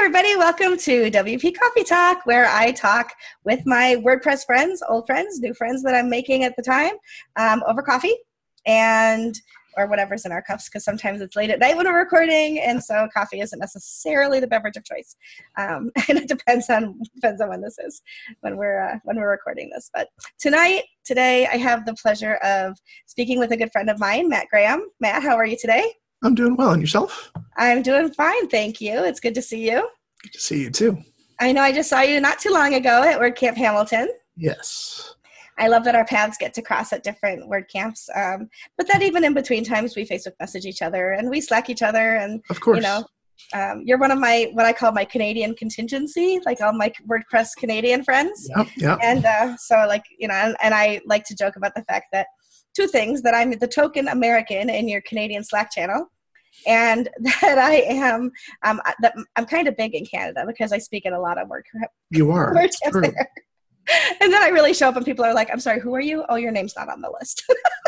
everybody. Welcome to WP Coffee Talk, where I talk with my WordPress friends, old friends, new friends that I'm making at the time, over coffee or whatever's in our cups, because sometimes it's late at night when we're recording, and so coffee isn't necessarily the beverage of choice. And it depends on when this is, when we're recording this. But today, I have the pleasure of speaking with a good friend of mine, Matt Graham. Matt, how are you today? I'm doing well. And yourself? I'm doing fine, thank you. It's good to see you. Good to see you too. I know I just saw you not too long ago at WordCamp Hamilton. Yes. I love that our paths get to cross at different WordCamps. But that even in between times we Facebook message each other and we Slack each other. And of course, you're one of my, what I call my Canadian contingency, like all my WordPress Canadian friends. Yep. And so and I like to joke about the fact that two things, that I'm the token American in your Canadian Slack channel, and that I am, that I'm kind of big in Canada because I speak at a lot of WordCamp. You are. There. And then I really show up and people are like, I'm sorry, who are you? Oh, your name's not on the list.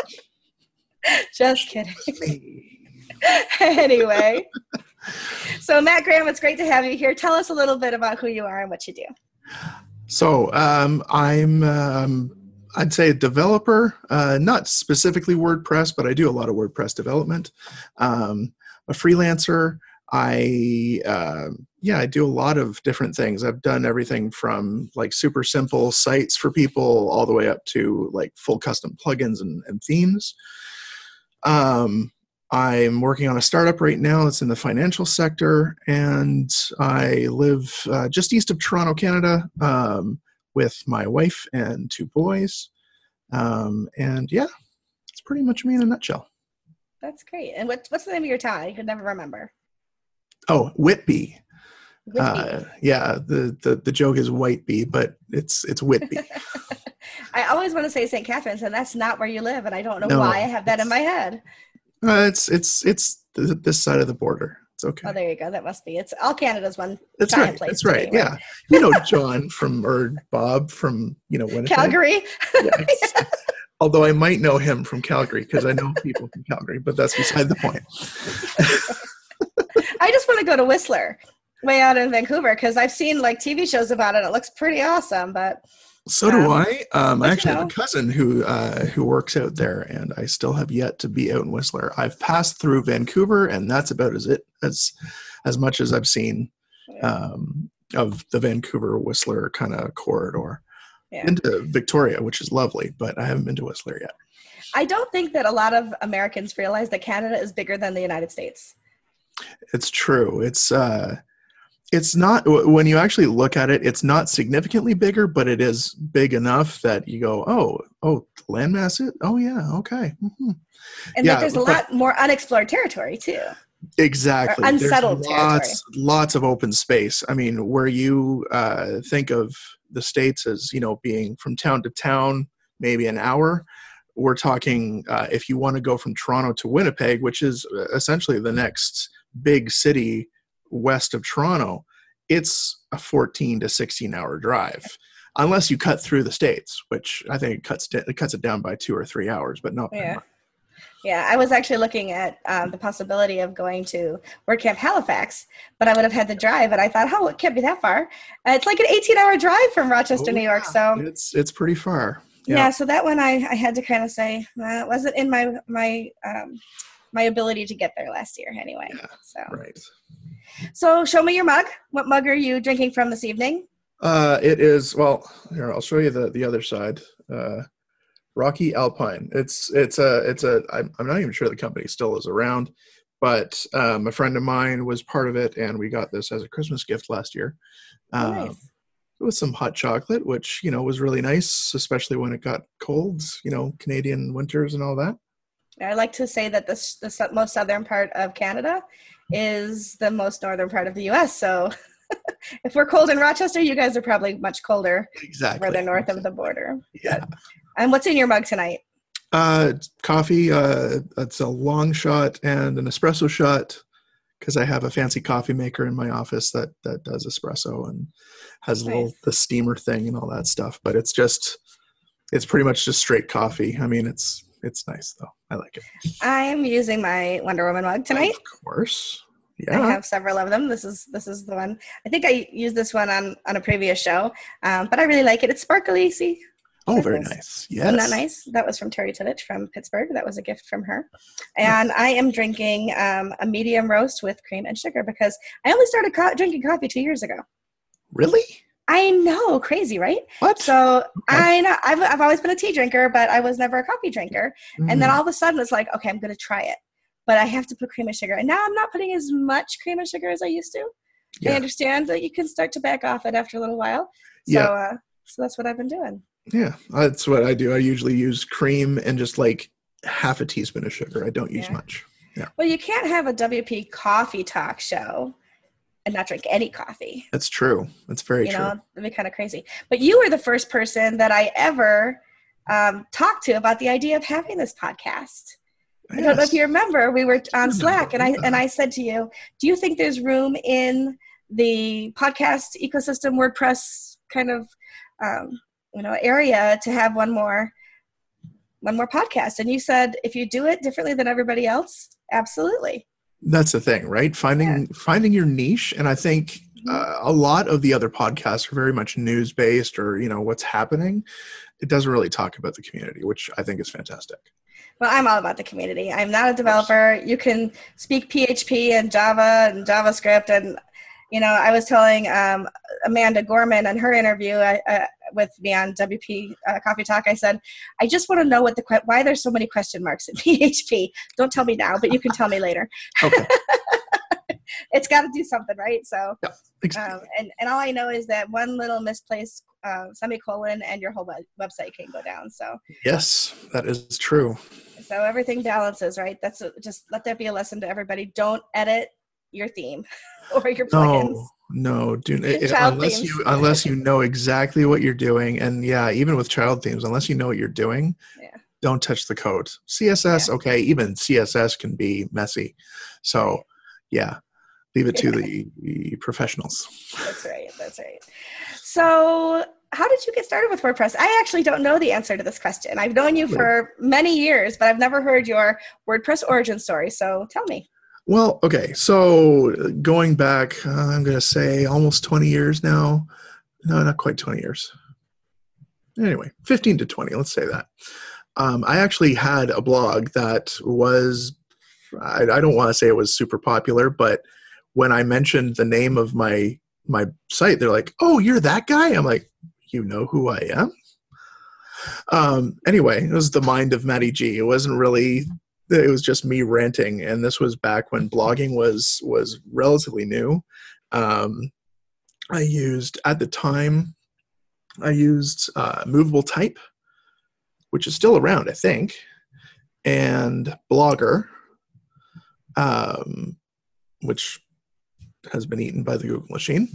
Just kidding. Anyway. So Matt Graham, it's great to have you here. Tell us a little bit about who you are and what you do. So I'm, I'd say a developer, not specifically WordPress, but I do a lot of WordPress development. A freelancer. I do a lot of different things. I've done everything from like super simple sites for people all the way up to like full custom plugins and themes. I'm working on a startup right now that's in the financial sector, and I live just east of Toronto, Canada, with my wife and two boys. And yeah, it's pretty much me in a nutshell. That's great. And what's the name of your town? I could never remember. Oh, Whitby. Whitby. The joke is Whiteby, but it's Whitby. I always want to say St. Catharines, and that's not where you live, and I don't know why I have that in my head. It's this side of the border. It's okay. Oh, there you go. That must be. It's all Canada's one. That's right. Place. That's right. Anyway. Yeah. John or Bob from Winnipeg. Calgary. Yes. Although I might know him from Calgary because I know people from Calgary, but that's beside the point. I just want to go to Whistler, way out in Vancouver, because I've seen like TV shows about it. It looks pretty awesome, but so do I. I actually have a cousin who works out there, and I still have yet to be out in Whistler. I've passed through Vancouver, and that's about as much as I've seen of the Vancouver Whistler kind of corridor. Yeah. Into Victoria, which is lovely, but I haven't been to Whistler yet. I don't think that a lot of Americans realize that Canada is bigger than the United States. It's true. It's not, when you actually look at it, it's not significantly bigger, but it is big enough that you go, oh, landmass it? Oh yeah, okay. Mm-hmm. And there's a lot more unexplored territory too. Exactly. Or unsettled territory. Lots of open space. I mean, where you think of the States as, being from town to town, maybe an hour, we're talking, if you want to go from Toronto to Winnipeg, which is essentially the next big city west of Toronto, it's a 14 to 16 hour drive, unless you cut through the States, which I think it cuts it down by 2 or 3 hours, but not very much. Yeah, I was actually looking at the possibility of going to WordCamp Halifax, but I would have had to drive, and I thought, it can't be that far. It's like an 18-hour drive from Rochester, New York. So it's pretty far. Yeah, so that one I had to kind of say it wasn't in my ability to get there last year anyway. Yeah, so right. So show me your mug. What mug are you drinking from this evening? It is, here, I'll show you the other side. Rocky Alpine. I'm not even sure the company still is around, but a friend of mine was part of it, and we got this as a Christmas gift last year. Nice. With some hot chocolate, which, was really nice, especially when it got cold, Canadian winters and all that. I like to say that the most southern part of Canada is the most northern part of the U.S., so if we're cold in Rochester, you guys are probably much colder. Exactly. Further north of the border. Yeah. And what's in your mug tonight? Coffee. It's a long shot and an espresso shot, because I have a fancy coffee maker in my office that does espresso and has the steamer thing and all that stuff. But it's pretty much just straight coffee. I mean, it's nice though. I like it. I'm using my Wonder Woman mug tonight. Of course. I Yeah. have several of them. This is the one. I think I used this one on a previous show, but I really like it. It's sparkly. See, Oh, very sparkles. nice. Isn't that Yes. nice? That was from Terry Tillage from Pittsburgh. That was a gift from her. And I am drinking a medium roast with cream and sugar because I only started drinking coffee 2 years ago. Really? I know, crazy, right? What? So Okay. I know I've always been a tea drinker, but I was never a coffee drinker. And then Mm, all of a sudden it's like, okay, I'm going to try it, but I have to put cream and sugar. And now I'm not putting as much cream and sugar as I used to. I yeah. understand that you can start to back off it after a little while. So, Yeah. so that's what I've been doing. Yeah. That's what I do. I usually use cream and just like half a teaspoon of sugar. I don't use Yeah. much. Yeah. Well, you can't have a WP coffee talk show and not drink any coffee. That's true. That's very You true. know, that'd be kind of crazy. But you were the first person that I ever talked to about the idea of having this podcast. I don't know if you remember, we were on Slack and I said to you, do you think there's room in the podcast ecosystem, WordPress kind of, area to have one more podcast? And you said, if you do it differently than everybody else, absolutely. That's the thing, right? Finding your niche. And I think a lot of the other podcasts are very much news based or, what's happening. It doesn't really talk about the community, which I think is fantastic. Well, I'm all about the community. I'm not a developer. You can speak PHP and Java and JavaScript. And, I was telling Amanda Gorman in her interview with me on WP Coffee Talk, I said, I just want to know why there's so many question marks in PHP. Don't tell me now, but you can tell me later. Okay. It's got to do something, right? So, Yeah, exactly. and all I know is that one little misplaced semicolon and your whole website can go down. So Yes, that is true. So everything balances, right? That's just let that be a lesson to everybody. Don't edit your theme or your plugins. No, Child themes. unless you know exactly what you're doing, and yeah, even with child themes, unless you know what you're doing, don't touch the code. CSS, okay, even CSS can be messy, so yeah, leave it to the professionals. That's right. So, how did you get started with WordPress? I actually don't know the answer to this question. I've known you for many years, but I've never heard your WordPress origin story. So tell me. Well, okay. So going back, I'm going to say almost 20 years now. No, not quite 20 years. Anyway, 15 to 20, let's say that. I actually had a blog that was, I don't want to say it was super popular, but when I mentioned the name of my site, they're like, oh, you're that guy? I'm like, you know who I am? Anyway, it was The Mind of Matty G. It wasn't really, it was just me ranting. And this was back when blogging was relatively new. At the time, I used Movable Type, which is still around, I think, and Blogger, which has been eaten by the Google machine.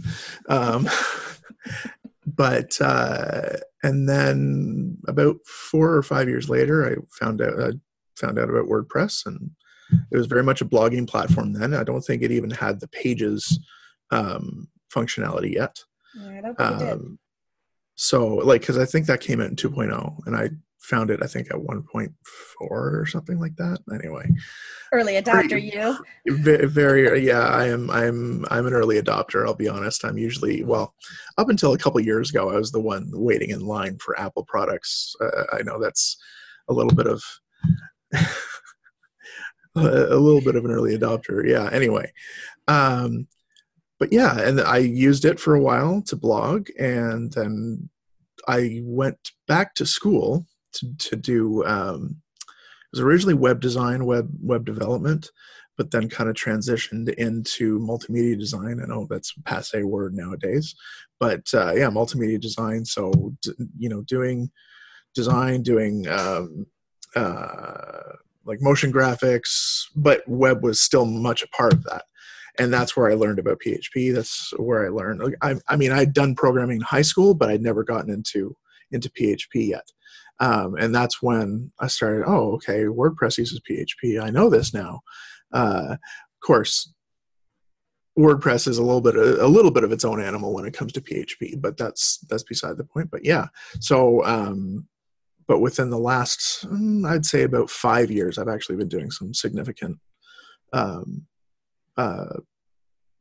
And then about 4 or 5 years later, I found out about WordPress, and it was very much a blogging platform then. I don't think it even had the pages functionality yet. Yeah, I don't think it did. So, because I think that came out in 2.0, and I found it, I think, at 1.4 or something like that. Anyway, early adopter, you. Very, yeah. I'm an early adopter. I'll be honest. I'm usually, up until a couple years ago, I was the one waiting in line for Apple products. I know that's a little bit of an early adopter. Yeah. Anyway, but yeah, and I used it for a while to blog, and then I went back to school to do. It was originally web design, web development, but then kind of transitioned into multimedia design. I know that's a passé word nowadays, but yeah, multimedia design. So doing design, doing like motion graphics, but web was still much a part of that. And that's where I learned about PHP. That's where I learned. I mean, I'd done programming in high school, but I'd never gotten into PHP yet. And that's when I started, oh, okay, WordPress uses PHP. I know this now. Of course, WordPress is a little bit of its own animal when it comes to PHP, but that's beside the point. But yeah, so but within the last, I'd say about 5 years, I've actually been doing some significant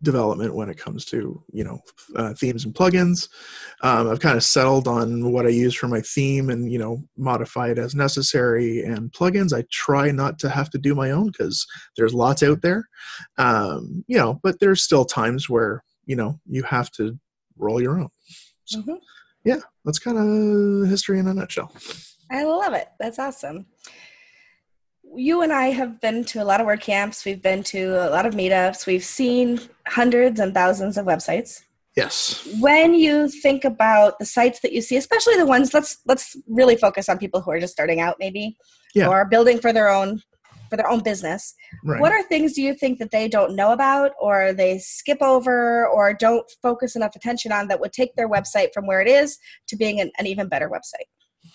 development when it comes to, themes and plugins. I've kind of settled on what I use for my theme and, modify it as necessary. And plugins, I try not to have to do my own because there's lots out there. But there's still times where, you have to roll your own. So, yeah, that's kind of history in a nutshell. I love it. That's awesome. You and I have been to a lot of WordCamps. We've been to a lot of meetups. We've seen hundreds and thousands of websites. Yes. When you think about the sites that you see, especially the ones, let's really focus on people who are just starting out maybe, or building for their own business. Right. What are things do you think that they don't know about, or they skip over, or don't focus enough attention on that would take their website from where it is to being an even better website?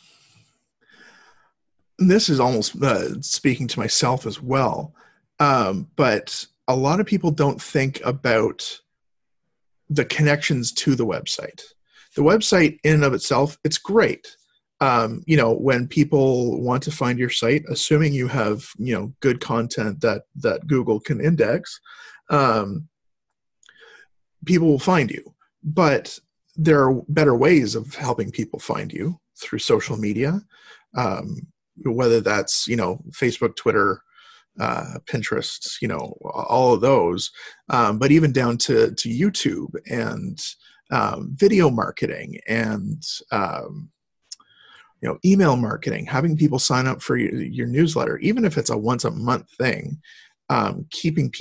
This is almost speaking to myself as well. But a lot of people don't think about the connections to the website. The website in and of itself, it's great. When people want to find your site, assuming you have, good content that Google can index, people will find you. But there are better ways of helping people find you through social media, whether that's, Facebook, Twitter, Pinterest, all of those, but even down to YouTube and video marketing and email marketing, having people sign up for your newsletter, even if it's a once a month thing, keeping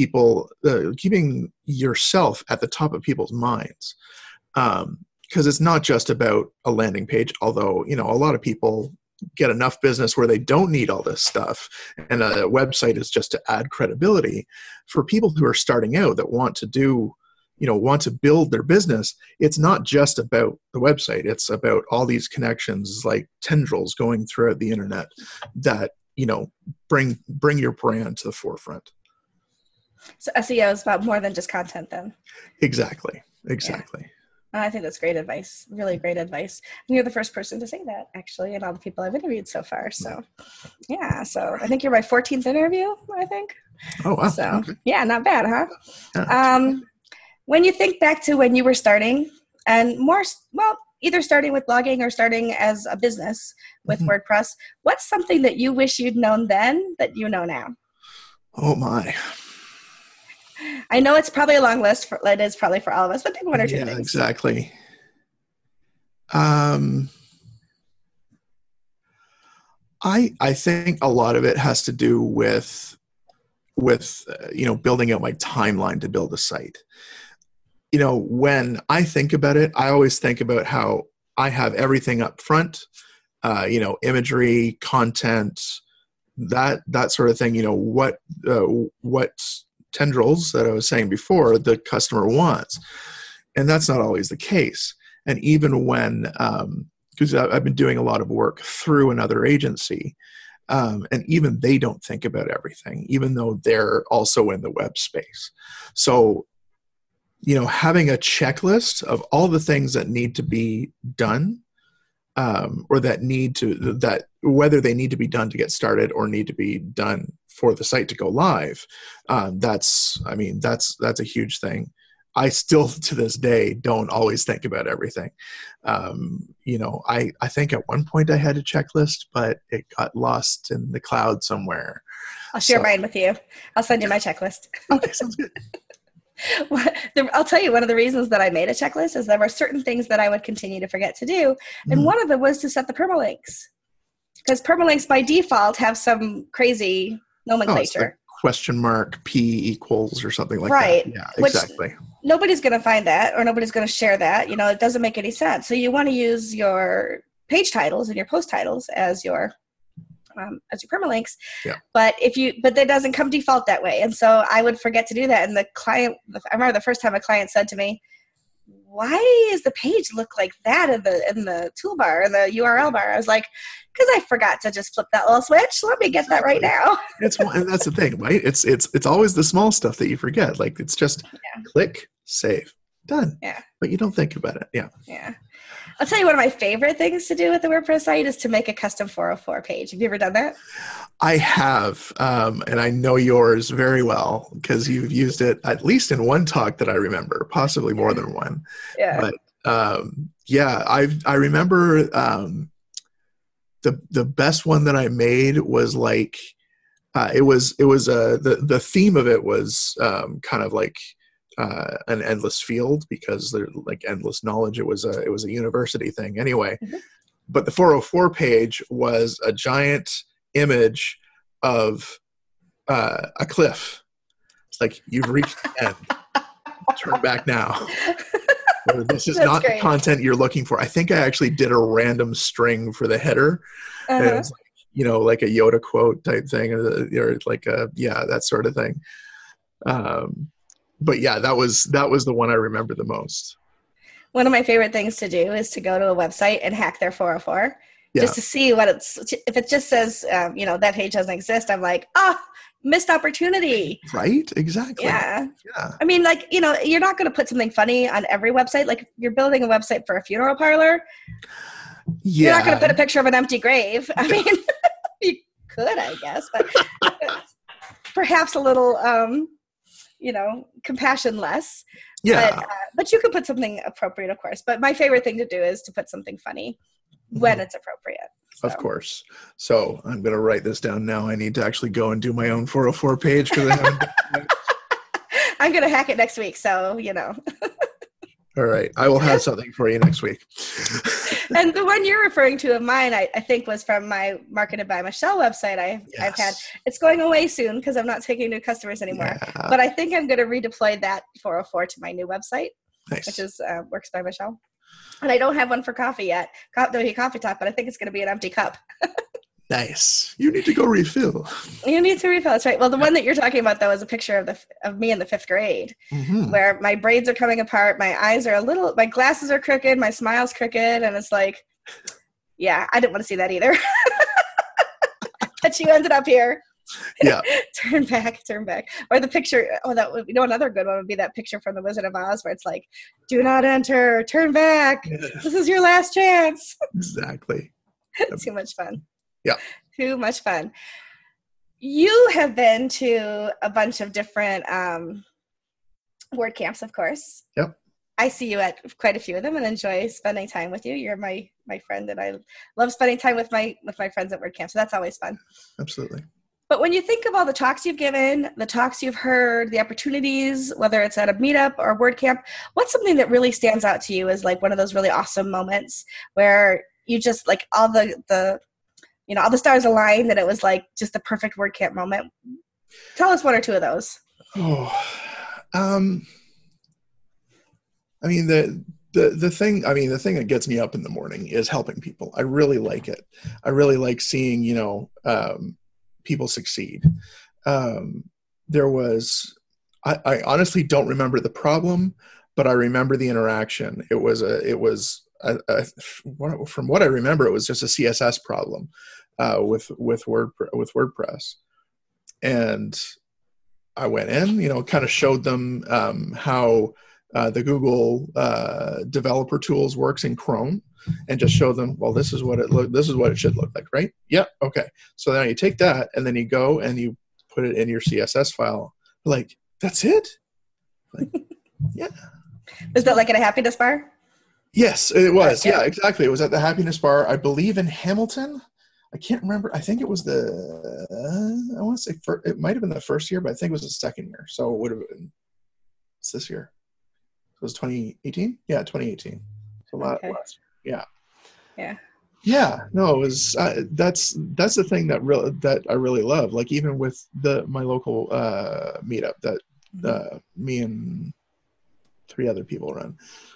yourself at the top of people's minds. Because it's not just about a landing page, although, a lot of people get enough business where they don't need all this stuff. And a website is just to add credibility. For people who are starting out that want to build their business, it's not just about the website. It's about all these connections like tendrils going throughout the internet that, bring your brand to the forefront. So SEO is about more than just content then. Exactly. Yeah. I think that's great advice. Really great advice. And you're the first person to say that, actually, and all the people I've interviewed so far. So, yeah. So I think you're my 14th interview, I think. Oh, wow. So, okay. Yeah, not bad, huh? Yeah. When you think back to when you were starting, and either starting with blogging or starting as a business with WordPress, what's something that you wish you'd known then that you know now? Oh, my. I know it's probably a long list. It is probably for all of us, but pick one or two things. Exactly. I think a lot of it has to do with building out my timeline to build a site. When I think about it, I always think about how I have everything up front, imagery, content, that sort of thing. What tendrils that I was saying before the customer wants, and that's not always the case. And even when because I've been doing a lot of work through another agency, and even they don't think about everything, even though they're also in the web space. So having a checklist of all the things that need to be done, or that whether they need to be done to get started or need to be done for the site to go live, that's a huge thing. I still to this day don't always think about everything. I think at one point I had a checklist, but it got lost in the cloud somewhere. I'll share mine with you. I'll send you my checklist. Okay, sounds good. I'll tell you, one of the reasons that I made a checklist is there were certain things that I would continue to forget to do. And one of them was to set the permalinks. Because permalinks by default have some crazy nomenclature. Question mark P equals or something like right. that. Yeah, exactly. Nobody's going to find that, or nobody's going to share that. It doesn't make any sense. So you want to use your page titles and your post titles as your permalinks. Yeah. But that doesn't come default that way. And so I would forget to do that. And I remember the first time a client said to me, why does the page look like that in the toolbar, in the URL bar? I was like, because I forgot to just flip that little switch. Let me get that right now. And that's the thing, right? It's always the small stuff that you forget. Like it's just click, save, done. Yeah. But you don't think about it. Yeah. Yeah. I'll tell you one of my favorite things to do with the WordPress site is to make a custom 404 page. Have you ever done that? I have, and I know yours very well because you've used it at least in one talk that I remember, possibly more than one. Yeah. But yeah, I remember the best one that I made was like it was the theme of it was kind of like an endless field because there's like endless knowledge. It was a university thing anyway. Mm-hmm. But the 404 page was a giant image of a cliff. It's like, you've reached the end. Turn back now. Or, this is not great. the content you're looking for. I think I actually did a random string for the header. And it was like, you know, like a Yoda quote type thing, or like that sort of thing. But yeah, that was the one I remember the most. One of my favorite things to do is to go to a website and hack their 404 just to see what if it just says, that page doesn't exist. I'm like, missed opportunity. Right? Exactly. Yeah. I mean, like, you're not going to put something funny on every website. Like, if you're building a website for a funeral parlor, you're not going to put a picture of an empty grave. I mean, you could, I guess, but perhaps a little, compassion less. Yeah. But you can put something appropriate, of course. But my favorite thing to do is to put something funny when it's appropriate. So. Of course. So I'm going to write this down now. I need to actually go and do my own 404 page because I haven't. I'm going to hack it next week. So, All right. I will have something for you next week. And the one you're referring to of mine, I think, was from my Marketed by Michelle website I've had. It's going away soon because I'm not taking new customers anymore. Yeah. But I think I'm going to redeploy that 404 to my new website, which is Works by Michelle. And I don't have one for coffee yet, WP Coffee Talk, but I think it's going to be an empty cup. Nice. You need to go refill. You need to refill. That's right. Well, the one that you're talking about, though, is a picture of me in the 5th grade, where my braids are coming apart, my eyes are my glasses are crooked, my smile's crooked, and it's like, yeah, I didn't want to see that either. But you ended up here. Yeah. Turn back. Or the picture, another good one would be that picture from The Wizard of Oz where it's like, do not enter, turn back. This is your last chance. Exactly. Too much fun. Yeah. Too much fun. You have been to a bunch of different WordCamps, of course. Yep. I see you at quite a few of them and enjoy spending time with you. You're my friend, and I love spending time with my friends at WordCamp, so that's always fun. Absolutely. But when you think of all the talks you've given, the talks you've heard, the opportunities, whether it's at a meetup or a WordCamp, what's something that really stands out to you as like one of those really awesome moments where you just like all the all the stars aligned and it was like just the perfect WordCamp moment? Tell us one or two of those. I mean, the thing that gets me up in the morning is helping people. I really like it. I really like seeing, people succeed. There was, I honestly don't remember the problem, but I remember the interaction. From what I remember, it was just a CSS problem with WordPress. And I went in, kind of showed them how the Google developer tools works in Chrome, and just show them, well, this is what it should look like, right? Yeah, okay. So now you take that and then you go and you put it in your CSS file. Like, that's it? Like, yeah. Was that like at a happiness bar? Yes, it was. Yeah, exactly. It was at the Happiness Bar, I believe, in Hamilton. I can't remember. I think it was I want to say it might have been the first year, but I think it was the second year. So it would have been, it's this year. It was 2018? Yeah, 2018. So last year. Yeah. Yeah. Yeah. No, it was, that's the thing that I really love. Like even with my local meetup that me and 3 other people run.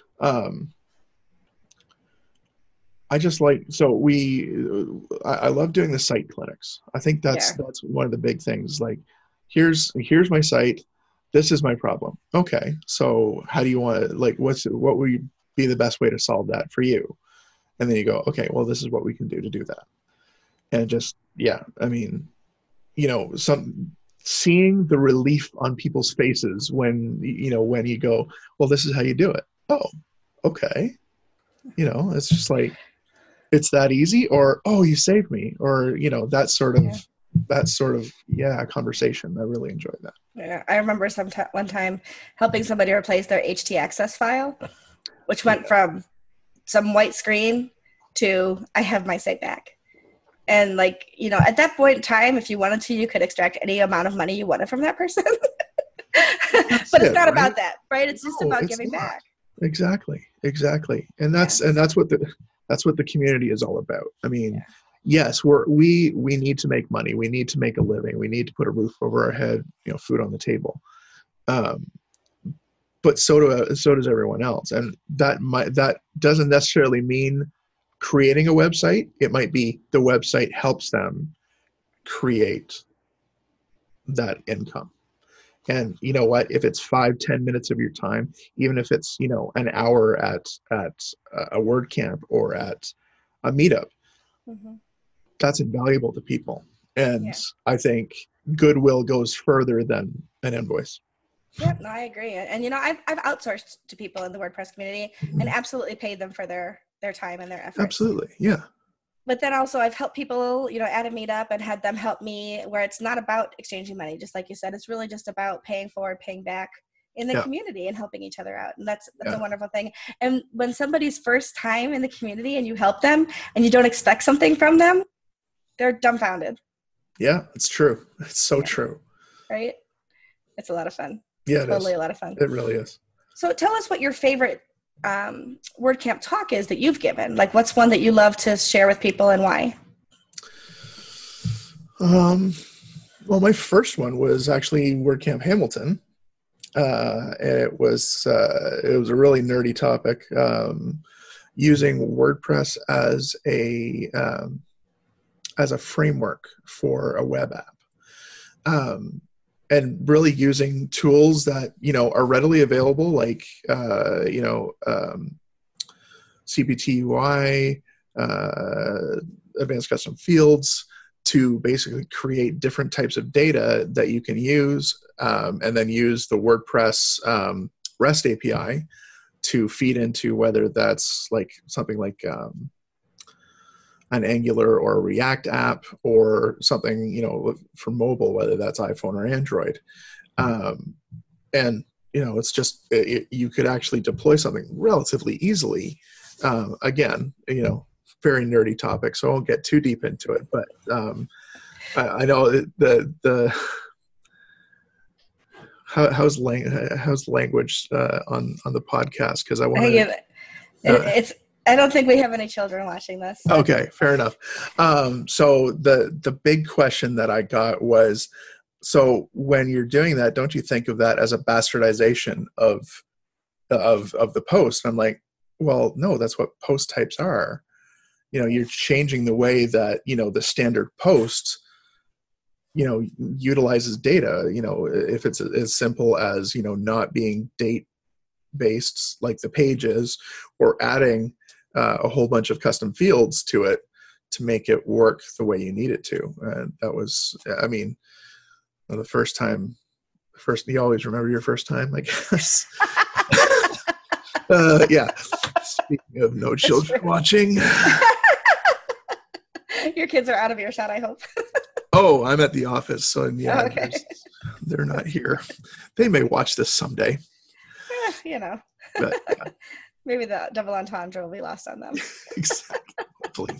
I just like, I love doing the site clinics. I think that's one of the big things. Like, here's my site. This is my problem. Okay. So how do you want to, like, what would be the best way to solve that for you? And then you go, okay, well, this is what we can do to do that. And just, I mean, seeing the relief on people's faces when you go, well, this is how you do it. Oh, okay. It's just like, it's that easy, or, oh, you saved me, or, that sort of, that sort of conversation. I really enjoyed that. Yeah, I remember one time helping somebody replace their HT-Access file, which went from some white screen to I have my site back. And like, you know, at that point in time, if you wanted to, you could extract any amount of money you wanted from that person. But it's not about that, right? It's just about giving back. Exactly. And that's what the community is all about. I mean, yes, we need to make money. We need to make a living. We need to put a roof over our head, you know, food on the table. But so does everyone else. And that doesn't necessarily mean creating a website. It might be the website helps them create that income. And you know what, if it's 5-10 minutes of your time, even if it's, you know, an hour at a WordCamp or at a meetup, that's invaluable to people. And I think goodwill goes further than an invoice. Yep, no, I agree. And you know, I've outsourced to people in the WordPress community and absolutely paid them for their time and their effort. Absolutely, yeah. But then also I've helped people, you know, at a meetup and had them help me where it's not about exchanging money. Just like you said, it's really just about paying forward, paying back in the community and helping each other out. And that's a wonderful thing. And when somebody's first time in the community and you help them and you don't expect something from them, they're dumbfounded. Yeah, it's true. It's so true. Right? It's a lot of fun. Yeah, totally a lot of fun. It really is. So tell us what your favorite WordCamp talk is that you've given. Like, what's one that you love to share with people and why? Well, my first one was actually WordCamp Hamilton. And it was a really nerdy topic, using WordPress as a framework for a web app. And really using tools that, you know, are readily available, like, CPT UI, advanced custom fields, to basically create different types of data that you can use, and then use the WordPress REST API to feed into, whether that's like something like an Angular or a React app, or something, you know, for mobile, whether that's iPhone or Android. And, you know, it's just, you could actually deploy something relatively easily. Again, you know, very nerdy topic, so I won't get too deep into it, but I know how's language on the podcast, because I want to. I don't think we have any children watching this. So. Okay, fair enough. So the big question that I got was, so when you're doing that, don't you think of that as a bastardization of the post? And I'm like, well, no, that's what post types are. You know, you're changing the way that, you know, the standard post, you know, utilizes data. You know, if it's as simple as, you know, not being date based like the page is, or adding a whole bunch of custom fields to it to make it work the way you need it to. And that was, I mean, the first time, you always remember your first time, I guess. Yeah. Speaking of no children watching. Your kids are out of earshot, I hope. Oh, I'm at the office, so yeah, okay. They're not here. They may watch this someday. You know. But, yeah. Maybe the double entendre will be lost on them. Exactly. Hopefully.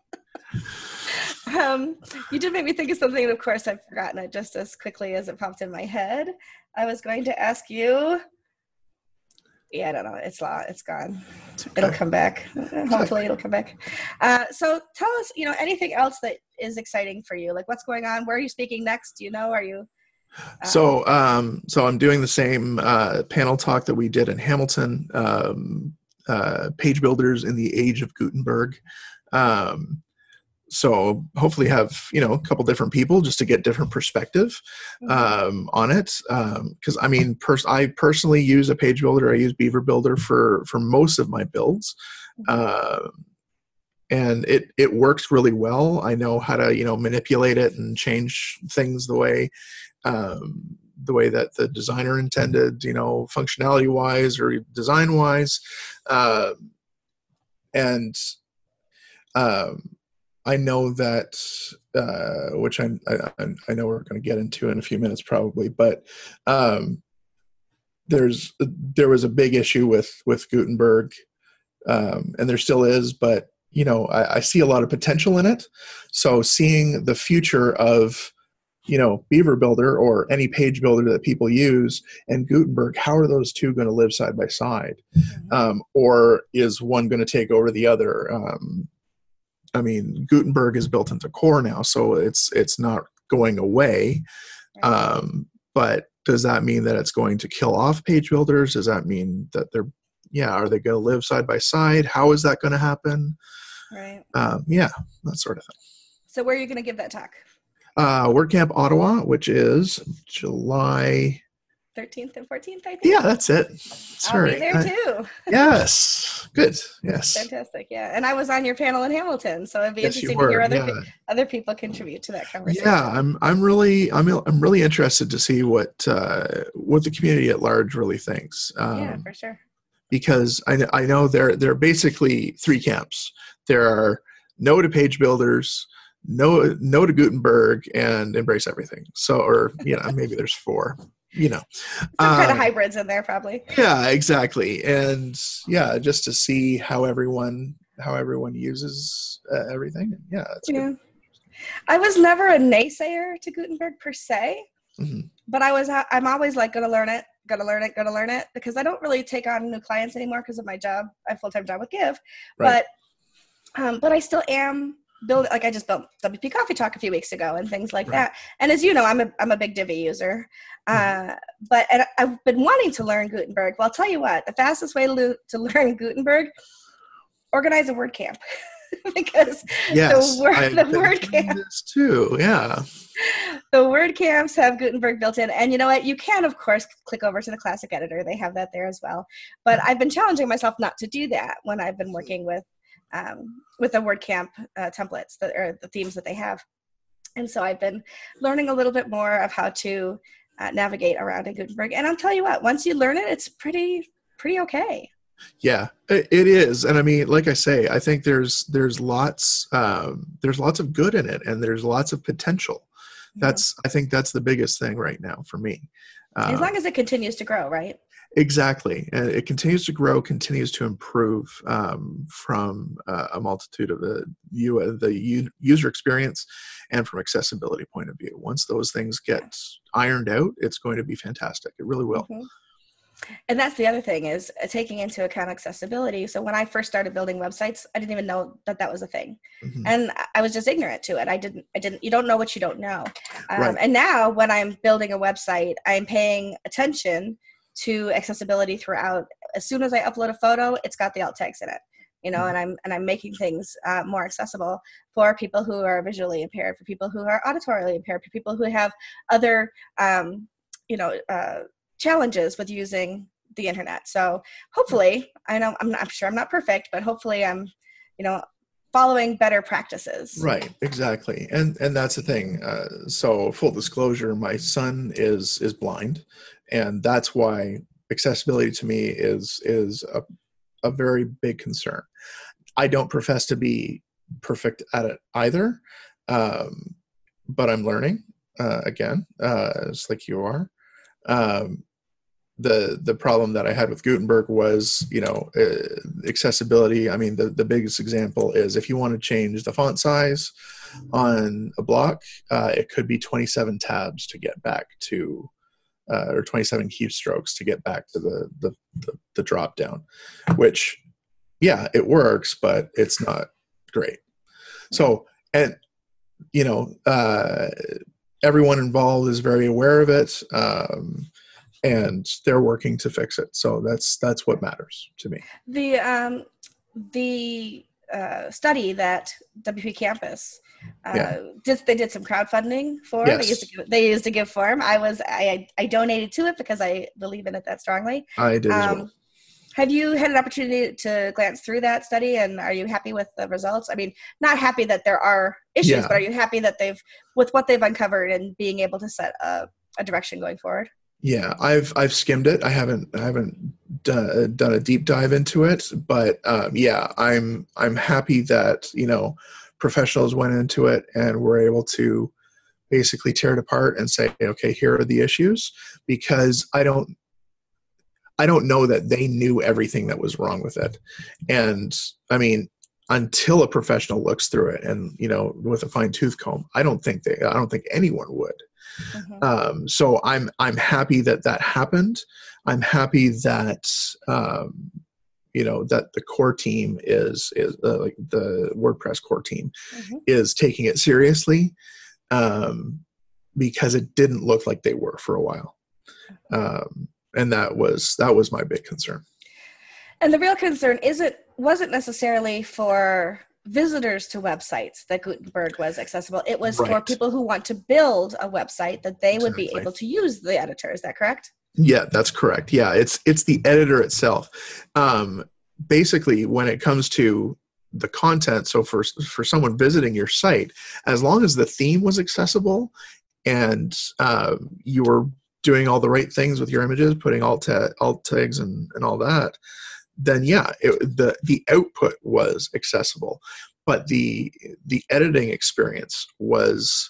You did make me think of something, and of course I've forgotten it just as quickly as it popped in my head. I was going to ask you. Yeah, I don't know. It's gone. Okay. It'll come back. Hopefully it'll come back. So tell us, you know, anything else that is exciting for you? Like, what's going on? Where are you speaking next? Do you know? Are you? So I'm doing the same panel talk that we did in Hamilton, page builders in the age of Gutenberg. So hopefully have, you know, a couple different people just to get different perspective on it. Because I mean, I personally use a page builder. I use Beaver Builder for most of my builds. And it works really well. I know how to, you know, manipulate it and change things the way that the designer intended, you know, functionality wise or design wise. I know that, which I know we're going to get into in a few minutes probably, but there was a big issue with Gutenberg, and there still is, but I see a lot of potential in it. So seeing the future of Beaver Builder or any page builder that people use and Gutenberg, how are those two going to live side by side? Or is one going to take over the other? I mean, Gutenberg is built into Core now, so it's not going away. But does that mean that it's going to kill off page builders? Does that mean that are they going to live side by side? How is that going to happen? Right. That sort of thing. So where are you going to give that talk? WordCamp Ottawa, which is July 13th and 14th, I think. Yeah, that's it. Sorry. I'll be there too. Yes. Good. Yes. Fantastic. Yeah. And I was on your panel in Hamilton, so it'd be interesting to hear other people contribute to that conversation. Yeah, I'm really interested to see what the community at large really thinks. Yeah, for sure. Because I know there are basically three camps. There are no to page builders, no to Gutenberg, and embrace everything. So, or maybe there's four. Some kind of hybrids in there, probably. Yeah, exactly. And just to see how everyone uses everything. Yeah, that's good. I was never a naysayer to Gutenberg per se, but I'm always like gonna learn it, because I don't really take on new clients anymore because of my job. I have a full-time job with Give, right. But I still am building. Like I just built WP Coffee Talk a few weeks ago and things like that. And as you know, I'm a big Divi user, but I've been wanting to learn Gutenberg. Well, I'll tell you what, the fastest way to learn Gutenberg, organize a WordCamp. Because the WordCamp too, yeah. The WordCamps have Gutenberg built in, and you know what? You can, of course, click over to the Classic Editor. They have that there as well. But I've been challenging myself not to do that when I've been working with the WordCamp templates or the themes that they have. And so I've been learning a little bit more of how to navigate around in Gutenberg. And I'll tell you what, once you learn it, it's pretty okay. Yeah, it is. And I mean, like I say, I think there's lots of good in it, and there's lots of potential. I think that's the biggest thing right now for me. As long as it continues to grow, right? Exactly. And it continues to grow, continues to improve from a multitude of the user experience and from accessibility point of view. Once those things get ironed out, it's going to be fantastic. It really will. And that's the other thing, is taking into account accessibility. So when I first started building websites, I didn't even know that was a thing. And I was just ignorant to it. I didn't, you don't know what you don't know. And now when I'm building a website, I'm paying attention to accessibility throughout. As soon as I upload a photo, it's got the alt text in it, and I'm making things more accessible for people who are visually impaired, for people who are auditorily impaired, for people who have other, challenges with using the internet. So hopefully, I'm sure I'm not perfect, but hopefully I'm, following better practices. Right, exactly. And that's the thing. So full disclosure, my son is blind, and that's why accessibility to me is a very big concern. I don't profess to be perfect at it either, but I'm learning, again, just like you are. The problem that I had with Gutenberg was, accessibility. I mean, the biggest example is if you want to change the font size on a block, it could be 27 tabs to get back to, or 27 keystrokes to get back to the drop down, which, yeah, it works, but it's not great. So, and, everyone involved is very aware of it. And they're working to fix it. So that's what matters to me. The study that WP Campus they did some crowdfunding for. Yes. They used a give form. I donated to it because I believe in it that strongly. I did as well. Have you had an opportunity to glance through that study, and are you happy with the results? I mean, not happy that there are issues, but are you happy that with what they've uncovered and being able to set a direction going forward? Yeah, I've skimmed it. I haven't done a deep dive into it, but I'm happy that professionals went into it and were able to basically tear it apart and say, okay, here are the issues, because I don't know that they knew everything that was wrong with it. And I mean, until a professional looks through it and, with a fine tooth comb, I don't think anyone would. Mm-hmm. So I'm happy that happened. I'm happy that, that the core team is like the WordPress core team Mm-hmm. is taking it seriously, because it didn't look like they were for a while. And that was my big concern. And the real concern wasn't necessarily for visitors to websites that Gutenberg was accessible. It was for people who want to build a website that they would be able to use the editor. Is that correct? Yeah, that's correct. Yeah, it's the editor itself. Basically, when it comes to the content, so for someone visiting your site, as long as the theme was accessible and you were doing all the right things with your images, putting alt tags and all that, then yeah, the output was accessible. But the editing experience was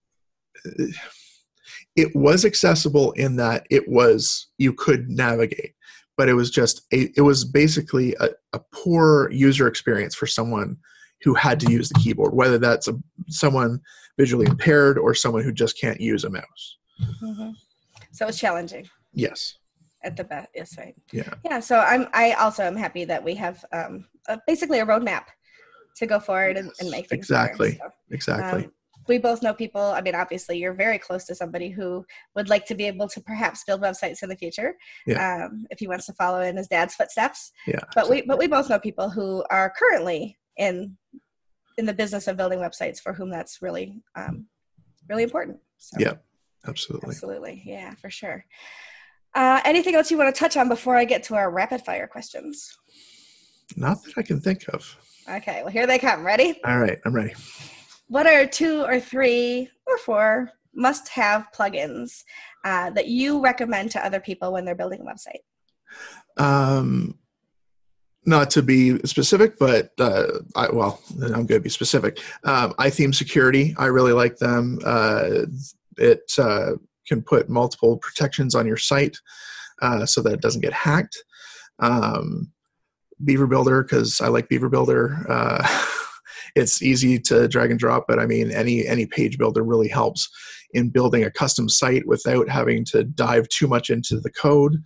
accessible in that you could navigate, but it was basically a poor user experience for someone who had to use the keyboard, whether that's someone visually impaired or someone who just can't use a mouse. Mm-hmm. So it's challenging. Yes. At the best, yes, right. Yeah. Yeah. So I also am happy that we have basically a roadmap to go forward and make things exactly. better. So, exactly. We both know people. I mean, obviously, you're very close to somebody who would like to be able to perhaps build websites in the future, if he wants to follow in his dad's footsteps. Yeah. But we both know people who are currently in the business of building websites for whom that's really really important. So, yeah. Absolutely. Absolutely. Yeah, for sure. Anything else you want to touch on before I get to our rapid fire questions? Not that I can think of. Okay, well, here they come. Ready? All right, I'm ready. What are 2 or 3 or 4 must-have plugins that you recommend to other people when they're building a website? Not to be specific, but I'm going to be specific. iTheme Security, I really like them. It can put multiple protections on your site so that it doesn't get hacked. Beaver Builder, because I like Beaver Builder. It's easy to drag and drop, but I mean, any page builder really helps in building a custom site without having to dive too much into the code.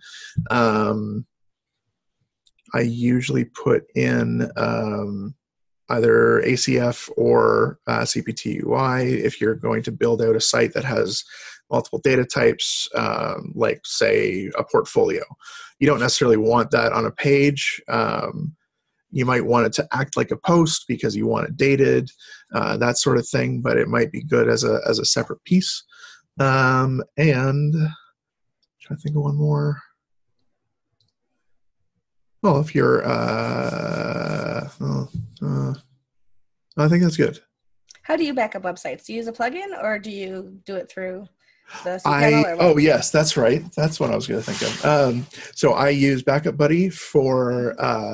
I usually put in either ACF or CPT UI if you're going to build out a site that has multiple data types, like, say, a portfolio. You don't necessarily want that on a page. You might want it to act like a post because you want it dated, that sort of thing, but it might be good as a separate piece. And I'm trying to think of one more. Well, if you're, I think that's good. How do you back up websites? Do you use a plugin or do you do it through the cPanel? Oh, yes, that's right. That's what I was going to think of. So I use Backup Buddy for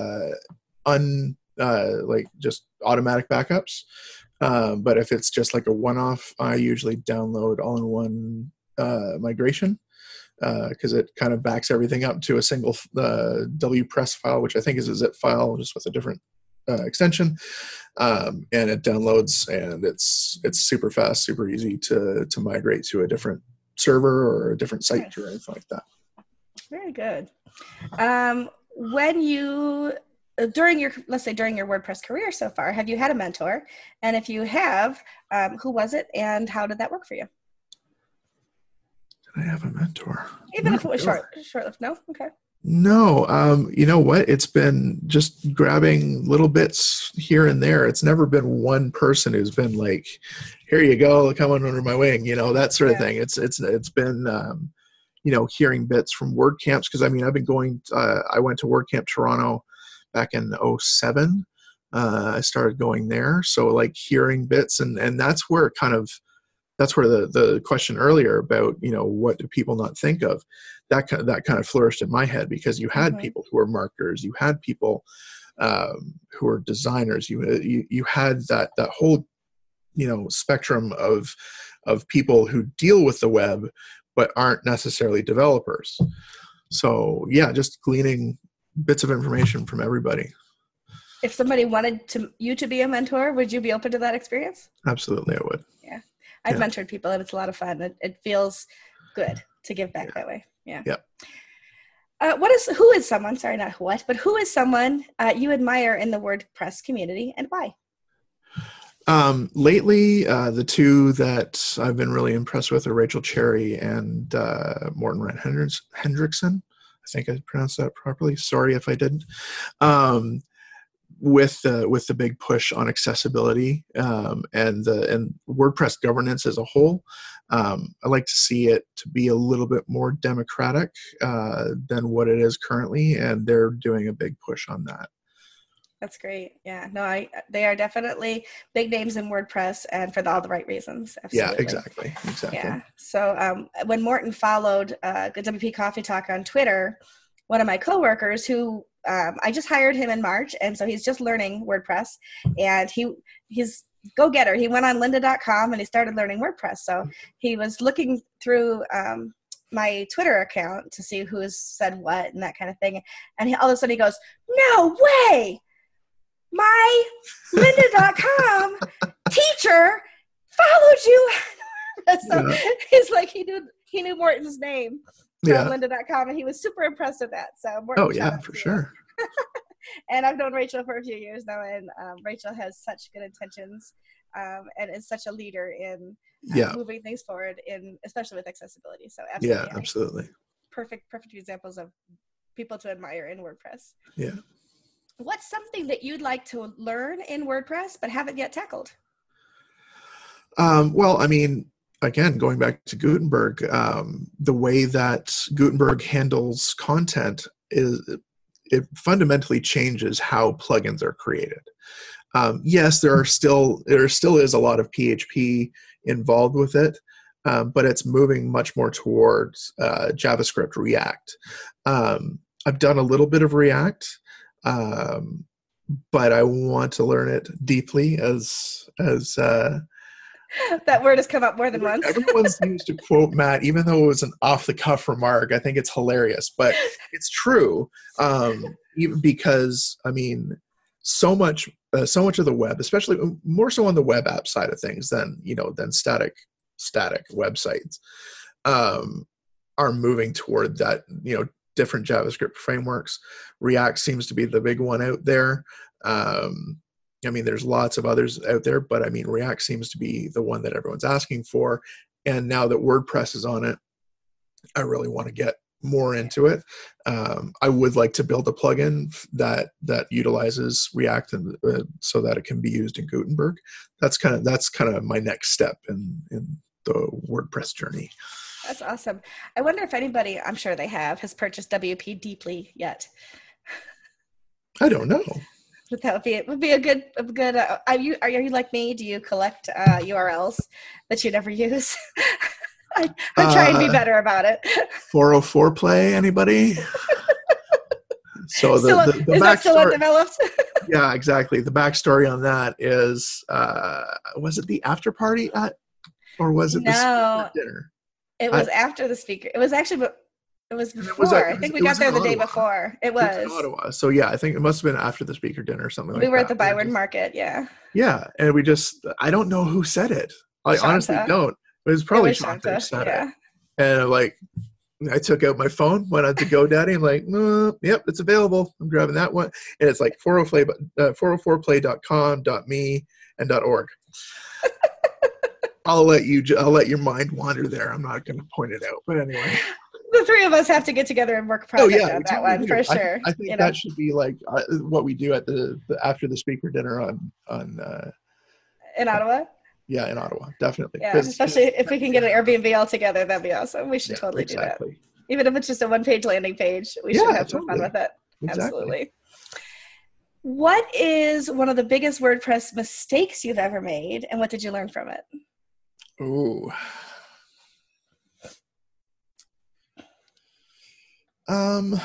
just automatic backups. But if it's just like a one-off, I usually download all-in-one migration. Because it kind of backs everything up to a single WPress file, which I think is a zip file, just with a different extension, and it downloads, and it's super fast, super easy to migrate to a different server or a different site or anything like that. Very good. When you during your WordPress career so far, have you had a mentor? And if you have, who was it, and how did that work for you? I have a mentor. Even if it was short-lived. No? Okay. No. You know what? It's been just grabbing little bits here and there. It's never been one person who's been like, here you go, come on under my wing, that sort of thing. It's been, hearing bits from WordCamps, because I've been I went to WordCamp Toronto back in 2007. I started going there. So like hearing bits, and that's where kind of that's where the question earlier about, what do people not think of, that kind of flourished in my head, because you had people who were marketers, you had people who were designers, you had that whole spectrum of people who deal with the web but aren't necessarily developers. So yeah, just gleaning bits of information from everybody. If somebody wanted you to be a mentor, would you be open to that experience? Absolutely, I would. Yeah. I've mentored people, and it's a lot of fun. It feels good to give back that way. Yeah. Yeah. Who is someone you admire in the WordPress community, and why? Lately, the two that I've been really impressed with are Rachel Cherry and Morten Rand Hendrickson. I think I pronounced that properly. Sorry if I didn't. With the big push on accessibility and WordPress governance as a whole, I like to see it to be a little bit more democratic than what it is currently, and they're doing a big push on that. That's great. Yeah, no, they are definitely big names in WordPress, and for all the right reasons. Absolutely. Yeah, exactly. Yeah. So when Morten followed WP Coffee Talk on Twitter, one of my coworkers who I just hired him in March, and so he's just learning WordPress, and he's go-getter. He went on lynda.com and he started learning WordPress. So he was looking through my Twitter account to see who's said what and that kind of thing, and all of a sudden he goes, "No way! My lynda.com teacher followed you." So he's like, he knew Morten's name from lynda.com, and he was super impressed with that. So Morten, for sure. And I've known Rachel for a few years now, and Rachel has such good intentions and is such a leader in moving things forward, especially with accessibility. So absolutely. Yeah, absolutely. Perfect examples of people to admire in WordPress. Yeah. What's something that you'd like to learn in WordPress but haven't yet tackled? Well, I mean, again, going back to Gutenberg, the way that Gutenberg handles content it fundamentally changes how plugins are created. Yes, there still is a lot of PHP involved with it, but it's moving much more towards JavaScript, React. I've done a little bit of React, but I want to learn it deeply as that word has come up more than once. Everyone seems to quote Matt, even though it was an off-the-cuff remark. I think it's hilarious, but it's true. Even because, I mean, so much of the web, especially more so on the web app side of things than static websites, are moving toward that, different JavaScript frameworks. React seems to be the big one out there. I mean, there's lots of others out there, but I mean, React seems to be the one that everyone's asking for. And now that WordPress is on it, I really want to get more into it. I would like to build a plugin that utilizes React and so that it can be used in Gutenberg. That's kind of my next step in the WordPress journey. That's awesome. I wonder if anybody, I'm ssure they has purchased WP Deeply yet. I don't know. But that would be a good. Are you like me? Do you collect URLs that you never use? I try and be better about it. 404 Play, anybody? So is that still undeveloped? Yeah, exactly. The backstory on that is, was it the after party or was it the speaker dinner? It was after the speaker. It was actually. It was before. I think we got there the day before. It was in Ottawa. So yeah, I think it must have been after the speaker dinner or something like that. We were at the Byward Market, yeah. Yeah, and I don't know who said it. I honestly don't. It was probably Shanta who said it. And I took out my phone, went on to GoDaddy, and yep, it's available. I'm grabbing that one. And it's like 404play.com.me and .org. I'll let your mind wander there. I'm not going to point it out, but anyway. The three of us have to get together and work a project on that one for sure. I think that should be like what we do at the after the speaker dinner on in Ottawa. Yeah, in Ottawa, definitely. Yeah, especially if we can get an Airbnb all together, that'd be awesome. We should totally do that. Even if it's just a one-page landing page, we should have some fun with it. Exactly. Absolutely. What is one of the biggest WordPress mistakes you've ever made, and what did you learn from it? Ooh. Um,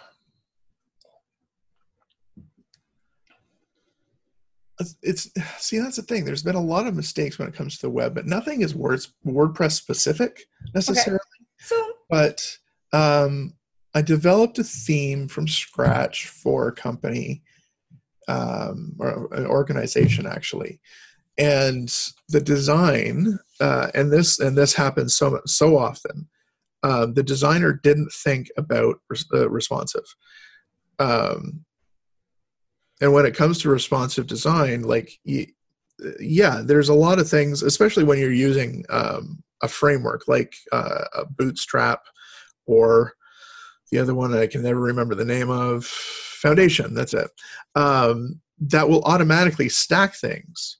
it's see, that's the thing. There's been a lot of mistakes when it comes to the web, but nothing is WordPress specific Okay. necessarily. So, But I developed a theme from scratch for a company, or an organization actually, and the design, and this happens so often. The designer didn't think about responsive. Um, and when it comes to responsive design, like, yeah, there's a lot of things, especially when you're using a framework like a Bootstrap, or the other one I can never remember the name of, Foundation. That's it. That will automatically stack things.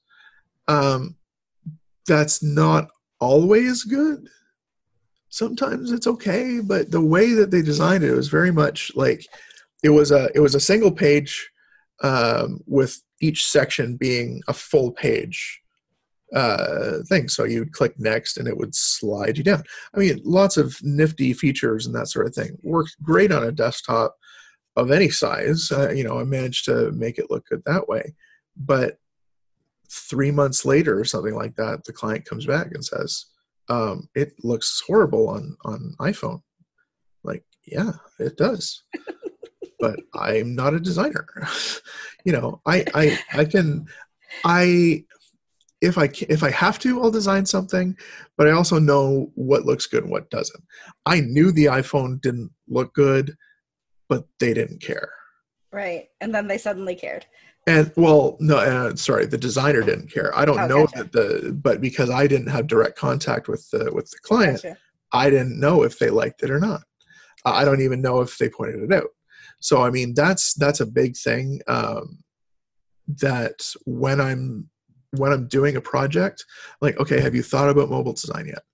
That's not always good. Sometimes it's okay, but the way that they designed it was very much like it was a single page, with each section being a full page thing. So you'd click next and it would slide you down. I mean, lots of nifty features and that sort of thing. Works great on a desktop of any size. I managed to make it look good that way. But 3 months later or something like that, the client comes back and says, it looks horrible on iPhone. Like, yeah, it does. But I'm not a designer. If I have to, I'll design something, but I also know what looks good and what doesn't. I knew the iPhone didn't look good, but they didn't care. right. And then they suddenly cared. And well, no, sorry, the designer didn't care. I don't know Gotcha. but because I didn't have direct contact with the client, Gotcha. I didn't know if they liked it or not. I don't even know if they pointed it out. So, I mean, that's a big thing, that when I'm doing a project, like, okay, have you thought about mobile design yet?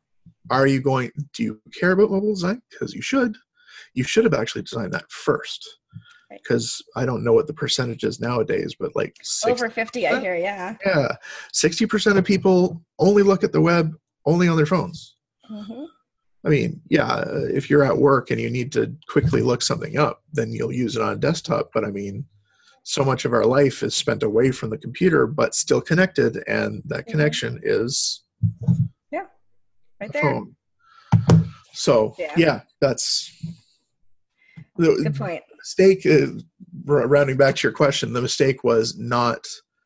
Do you care about mobile design? Because you should have actually designed that first. Because I don't know what the percentage is nowadays, but like Over 50, I hear, yeah. Yeah, 60% of people only look at the web only on their phones. Mm-hmm. I mean, yeah, if you're at work and you need to quickly look something up, then you'll use it on a desktop. But I mean, so much of our life is spent away from the computer, but still connected, and that connection is right the there. phone. So yeah, that's the good point. Mistake. Rounding back to your question, the mistake was not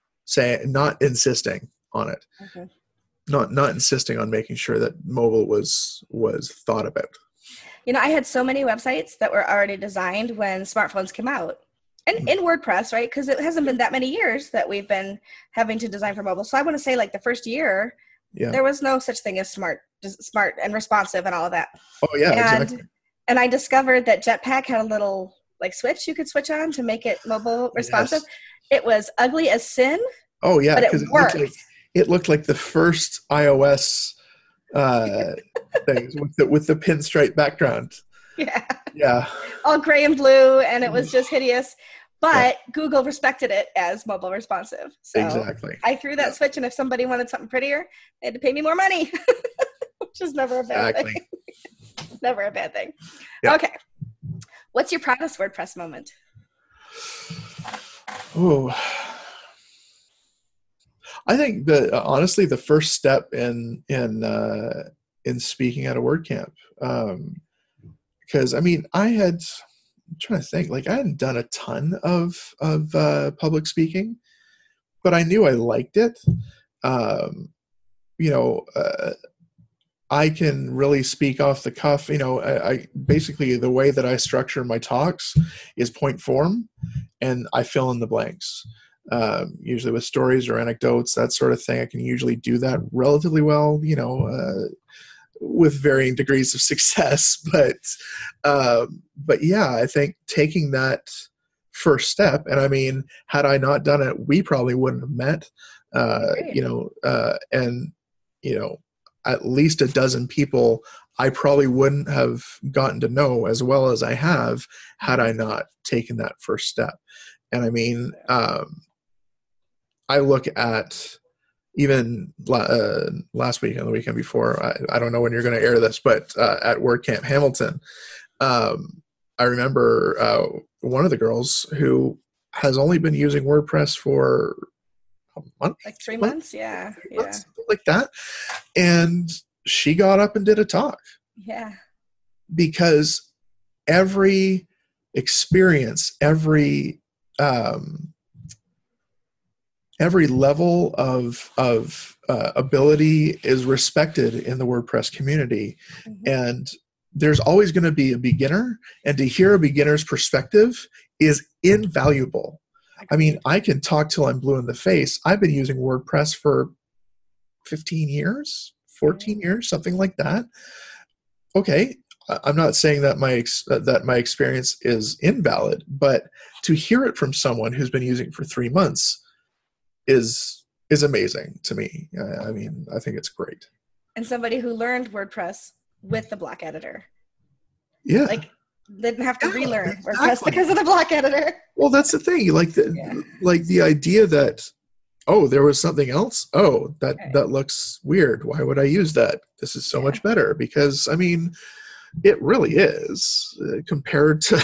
insisting on it. Okay. Not insisting on making sure that mobile was thought about. I had so many websites that were already designed when smartphones came out. And in WordPress, right? Because it hasn't been that many years that we've been having to design for mobile. So I want to say, like, the first year, there was no such thing as smart and responsive and all of that. Oh, yeah, exactly. And I discovered that Jetpack had a little, like, switch you could switch on to make it mobile responsive. Yes. It was ugly as sin. Oh, yeah, because it worked. It looked like the first iOS things with the pinstripe background. Yeah. All gray and blue, and it was just hideous. But Google respected it as mobile responsive. So exactly. I threw that switch, and if somebody wanted something prettier, they had to pay me more money, which is never a bad thing. Never a bad thing. Yeah. Okay. What's your proudest WordPress moment? Oh, I think honestly, the first step in speaking at a WordCamp, because I mean, I'm trying to think, like, I hadn't done a ton of public speaking, but I knew I liked it. I can really speak off the cuff. I basically, the way that I structure my talks is point form, and I fill in the blanks. Usually with stories or anecdotes, that sort of thing. I can usually do that relatively well, with varying degrees of success. But yeah, I think taking that first step, and I mean, had I not done it, we probably wouldn't have met. At least a dozen people I probably wouldn't have gotten to know as well as I have had I not taken that first step. And I mean, I look at even last week and the weekend before, I don't know when you're going to air this, but at WordCamp Hamilton, I remember one of the girls who has only been using WordPress for a month, like 3 months. Yeah. months, something like that. And she got up and did a talk. Yeah. Because every experience, every level of ability is respected in the WordPress community. Mm-hmm. And there's always going to be a beginner, and to hear a beginner's perspective is invaluable. I mean, I can talk till I'm blue in the face. I've been using WordPress for 15 years, 14 years, something like that. Okay, I'm not saying that my experience is invalid, but to hear it from someone who's been using it for 3 months is amazing to me. I mean, I think it's great. And somebody who learned WordPress with the block editor. Yeah. Like, didn't have to relearn WordPress because of the block editor. Well, that's the thing. Like the idea that, oh, there was something else. Oh, that looks weird. Why would I use that? This is so much better. Because, I mean, it really is compared to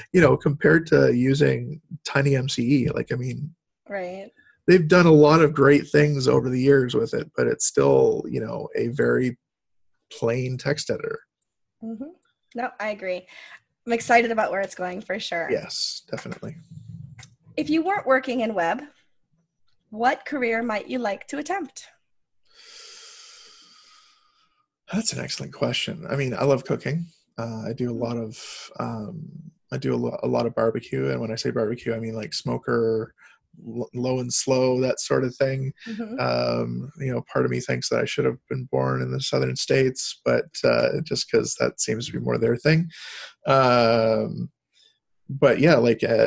using TinyMCE. Like, I mean, right. They've done a lot of great things over the years with it, but it's still, a very plain text editor. Mm-hmm. No, I agree. I'm excited about where it's going for sure. Yes, definitely. If you weren't working in web, what career might you like to attempt? That's an excellent question. I mean, I love cooking. I do a lot of barbecue, and when I say barbecue, I mean like smoker, low and slow, that sort of thing. Mm-hmm. Part of me thinks that I should have been born in the southern states, but just because that seems to be more their thing. But yeah,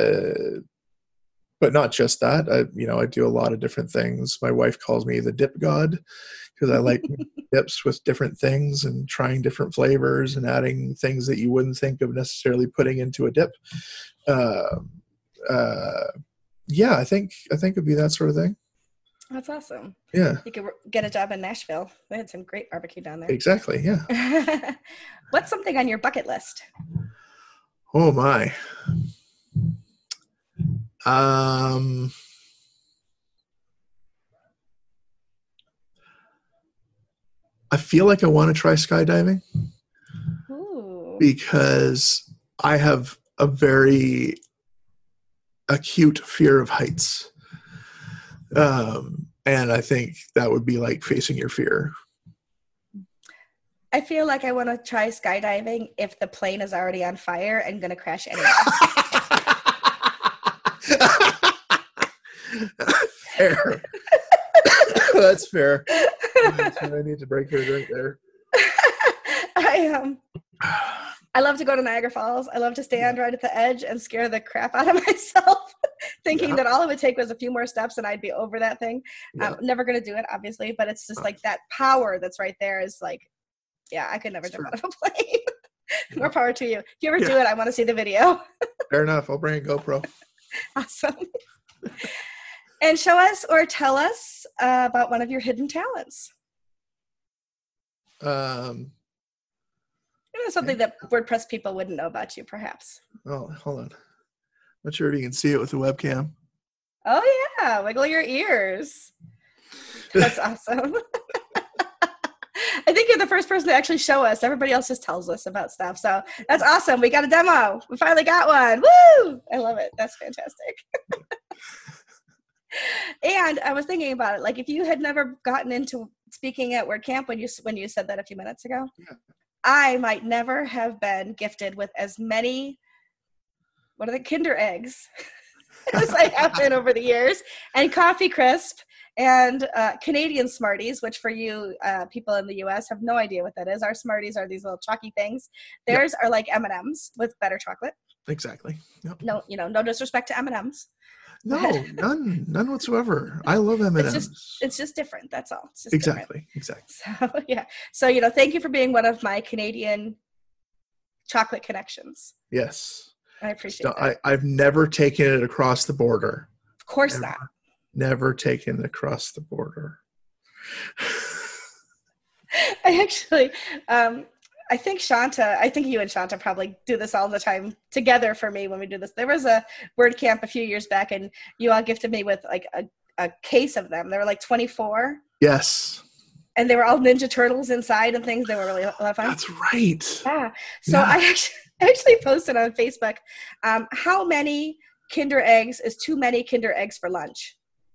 but not just that. I do a lot of different things. My wife calls me the dip god because I like dips with different things and trying different flavors and adding things that you wouldn't think of necessarily putting into a dip. Yeah, I think it'd be that sort of thing. That's awesome. Yeah. You could get a job in Nashville. They had some great barbecue down there. Exactly, yeah. What's something on your bucket list? Oh my. I feel like I want to try skydiving. Ooh. Because I have a very acute fear of heights. And I think that would be like facing your fear. I feel like I want to try skydiving if the plane is already on fire and going to crash anyway. Fair. That's fair. I need to break your drink there. I love to go to Niagara Falls. I love to stand right at the edge and scare the crap out of myself, thinking that all it would take was a few more steps and I'd be over that thing. I'm never going to do it, obviously, but it's just like that power that's right there is like, yeah, I could never jump out of a plane. More power to you. If you ever do it, I want to see the video. Fair enough. I'll bring a GoPro. Awesome. And show us or tell us about one of your hidden talents. Something that WordPress people wouldn't know about you, perhaps. Oh, hold on. Not sure if you can see it with the webcam. Oh, yeah. Wiggle your ears. That's awesome. I think you're the first person to actually show us. Everybody else just tells us about stuff. So that's awesome. We got a demo. We finally got one. Woo! I love it. That's fantastic. And I was thinking about it. Like, if you had never gotten into speaking at WordCamp when you said that a few minutes ago, I might never have been gifted with as many, Kinder eggs as I have been over the years, and Coffee Crisp, and Canadian Smarties, which for you people in the U.S. have no idea what that is. Our Smarties are these little chalky things. Theirs are like M&Ms with better chocolate. Exactly. Yep. No disrespect to M&Ms. No, none whatsoever. I love M&Ms. It's just different. That's all. It's just exactly. So yeah. So thank you for being one of my Canadian chocolate connections. Yes. I appreciate that. I've never taken it across the border. Of course not. Never taken it across the border. I actually, I think you and Shanta probably do this all the time together for me when we do this. There was a word camp a few years back, and you all gifted me with like a case of them. There were like 24. Yes. And they were all Ninja Turtles inside and things. They were really a lot of fun. That's right. Yeah. So yeah. I actually posted on Facebook, how many Kinder Eggs is too many Kinder Eggs for lunch?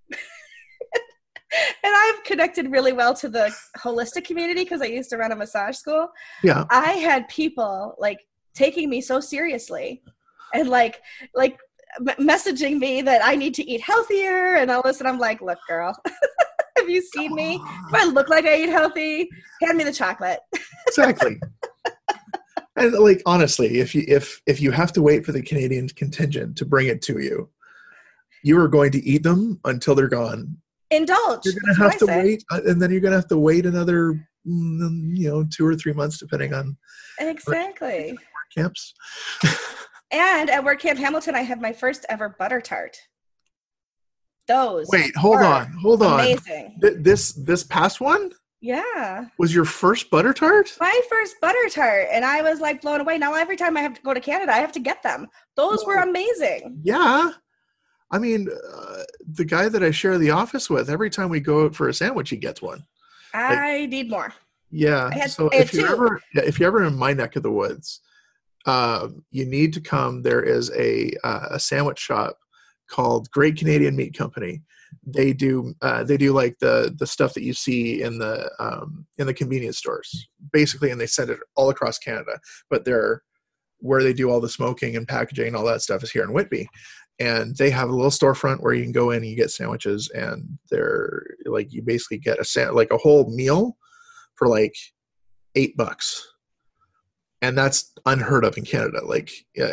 And I've connected really well to the holistic community because I used to run a massage school. Yeah. I had people like taking me so seriously and like messaging me that I need to eat healthier and all this. And I'm like, look, girl, have you seen me? Do I look like I eat healthy? Hand me the chocolate. Exactly. And like, honestly, if you have to wait for the Canadian contingent to bring it to you, you are going to eat them until they're gone. Indulge. You're going to have to wait, and then you're going to have to wait another, 2 or 3 months, depending on exactly camps. And at Work Camp Hamilton, I had my first ever butter tart. Those. Wait, hold on. Amazing. This past one? Yeah. Was your first butter tart? My first butter tart, and I was like blown away. Now every time I have to go to Canada, I have to get them. Those were amazing. Yeah. I mean, the guy that I share the office with, every time we go out for a sandwich, he gets one. I need more. Yeah. So if you're ever in my neck of the woods, you need to come. There is a sandwich shop called Great Canadian Meat Company. They do like the stuff that you see in the convenience stores, basically, and they send it all across Canada. But where they do all the smoking and packaging and all that stuff is here in Whitby. And they have a little storefront where you can go in and you get sandwiches, and they're like, you basically get a whole meal for like $8. And that's unheard of in Canada. Like,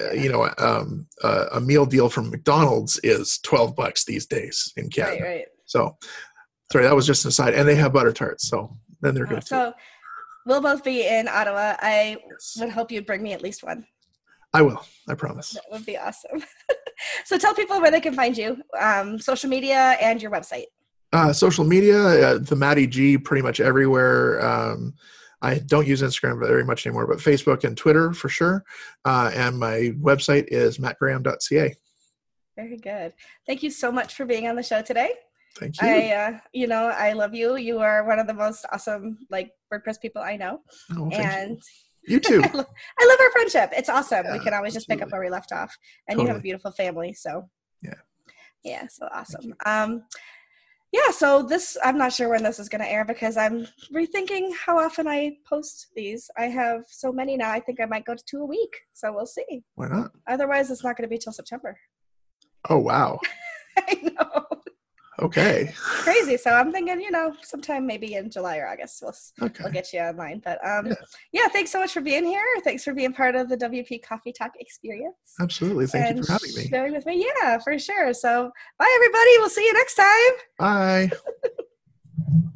a meal deal from McDonald's is $12 these days in Canada. Right. So, sorry, that was just an aside. And they have butter tarts, so then they're good. So we'll both be in Ottawa. I would hope you'd bring me at least one. I will. I promise. That would be awesome. So tell people where they can find you, social media and your website. Social media, the Matty G, pretty much everywhere. I don't use Instagram very much anymore, but Facebook and Twitter for sure. And my website is mattgraham.ca. Very good. Thank you so much for being on the show today. Thank you. I love you. You are one of the most awesome, WordPress people I know. Oh, thank you. You too. I love our friendship. It's awesome. Yeah, we can always just pick up where we left off. And You have a beautiful family. So yeah, so awesome. So I'm not sure when this is going to air because I'm rethinking how often I post these. I have so many now. I think I might go to 2 a week. So we'll see. Why not? Otherwise, it's not going to be till September. Oh, wow. I know. Okay. Crazy. So I'm thinking, sometime maybe in July or August, we'll get you online. But thanks so much for being here. Thanks for being part of the WP Coffee Talk experience. Absolutely. Thank you for having me. Sharing with me. Yeah, for sure. So bye, everybody. We'll see you next time. Bye.